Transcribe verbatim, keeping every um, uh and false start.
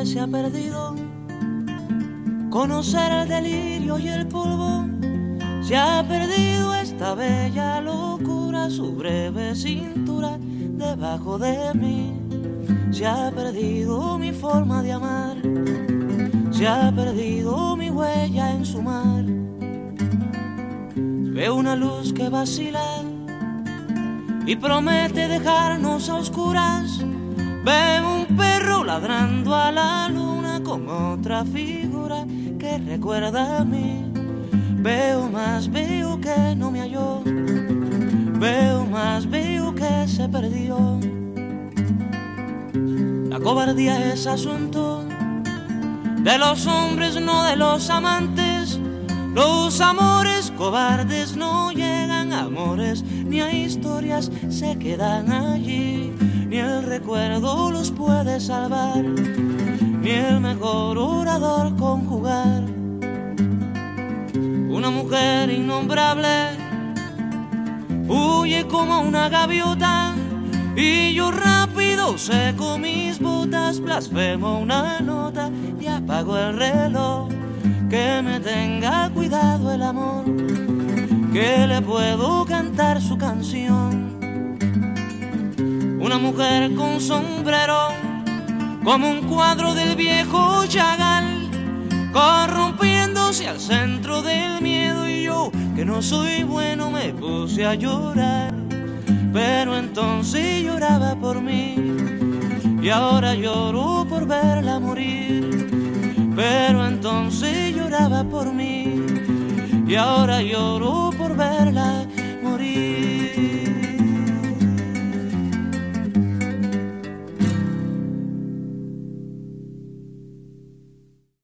hombre se ha perdido. Conocer el delirio y el polvo. Se ha perdido esta bella locura, su breve cintura debajo de mí. Se ha perdido mi forma de amar. Se ha perdido mi huella en su mar. Veo una luz que vacila y promete dejarnos a oscuras. Veo un perro ladrando a la luna con otra figura que recuerda a mí. Veo más, veo que no me halló. Veo más, veo que se perdió. La cobardía es asunto de los hombres, no de los amantes. Los amores cobardes no llegan a amores, ni a historias se quedan allí. Ni el recuerdo los puede salvar, ni el mejor orador conjugar. Una mujer innombrable huye como una gaviota, y yo rápido seco mis botas, blasfemo una nota y apago el reloj. Que me tenga cuidado el amor, que le puedo cantar su canción. Una mujer con sombrero, como un cuadro del viejo Chagall, corrompiéndose al centro del miedo, y yo, que no soy bueno, me puse a llorar. Pero entonces lloraba por mí, y ahora lloro por verla morir. Pero entonces lloraba por mí, y ahora lloro por verla morir.